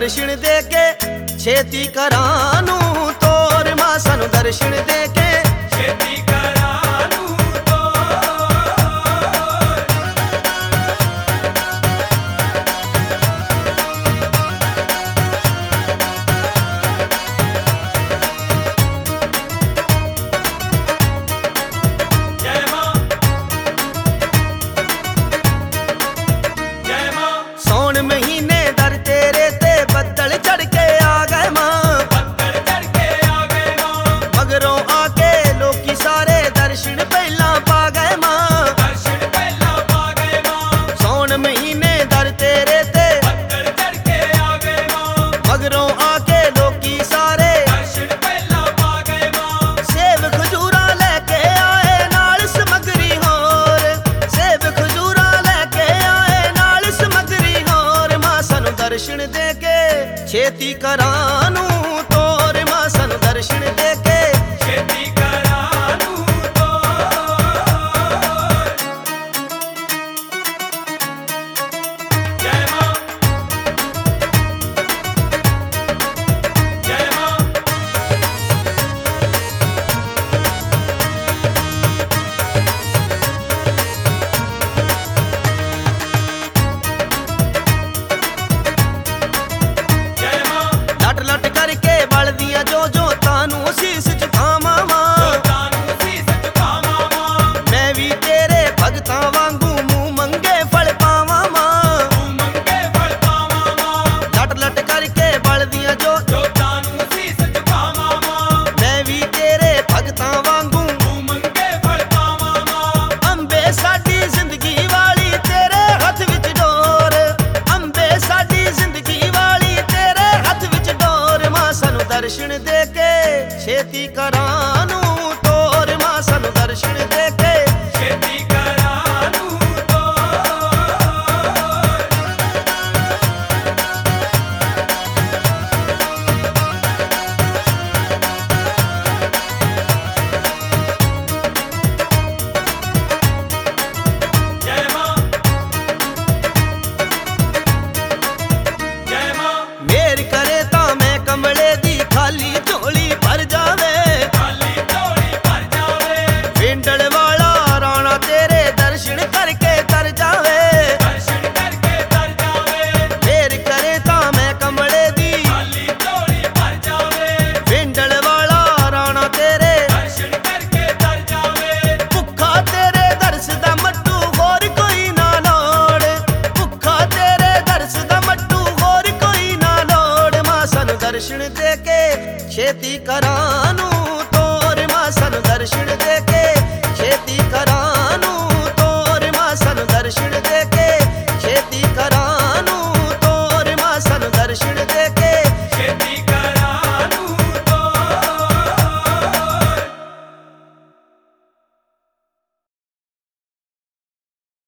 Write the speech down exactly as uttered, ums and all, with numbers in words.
दर्शन दे के छेती करानू तोर मां सानू दर्शन दे के छेती करानू महीने दर तेरे ते बदल चढ़ के आ गए मां, बदल चढ़ के आ गए मां। मगरों आके लोकी सारे दर्शन पहला पा गए मां, दर्शन पहला पा गए मां। सौन महीने दर तेरे ते बदल चढ़ के आ गए मां। मगरों आके लोकी सारे दर्शन पहला पा गए मां। सेब खजूरा लेके आए नाल समगरी होर, सेब खजूरा लेके आए नाल समगरी होर। दर्शन दे के छेती करा